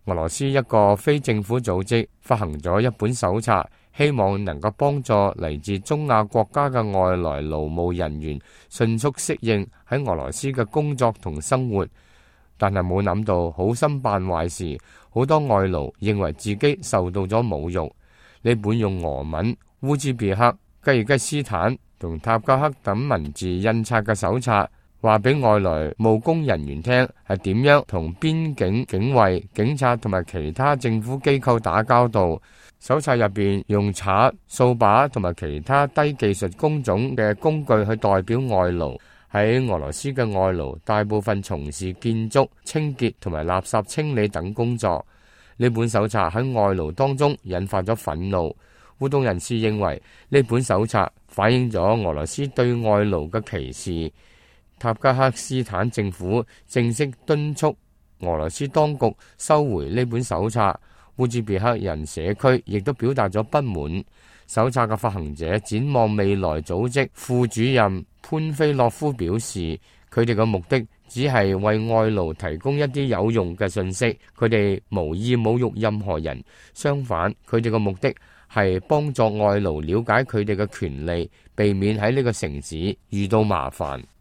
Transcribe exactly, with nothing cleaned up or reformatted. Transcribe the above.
俄羅斯一個非政府組織發行咗一本手冊，希望能夠幫助嚟自中亞國家嘅外來勞務人員迅速適應喺俄羅斯嘅工作同生活。但係冇諗到好心辦壞事，好多外勞認為自己受到咗侮辱。呢本用俄文、烏茲別克、吉爾吉斯坦同塔吉克等文字印刷嘅手冊，話俾外來務工人員聽係點樣同邊境警衛、警察同埋其他政府機構打交道。手冊入邊用刷、掃把同埋其他低技術工種嘅工具去代表外勞。喺俄羅斯嘅外勞大部分從事建築、清潔同埋垃圾清理等工作。呢本手冊喺外勞當中引發咗憤怒。互動人士認為呢本手冊反映咗俄羅斯對外勞嘅歧視。塔吉克斯坦政府正式敦促俄羅斯當局收回呢本手冊。烏茲別克人社區亦都表達咗不滿。手冊嘅發行者展望未來組織副主任潘菲洛夫表示，佢哋嘅目的只係為外勞提供一啲有用嘅信息，佢哋無意侮辱任何人。相反，佢哋嘅目的係幫助外勞了解佢哋嘅權利，避免喺呢個城市遇到麻煩。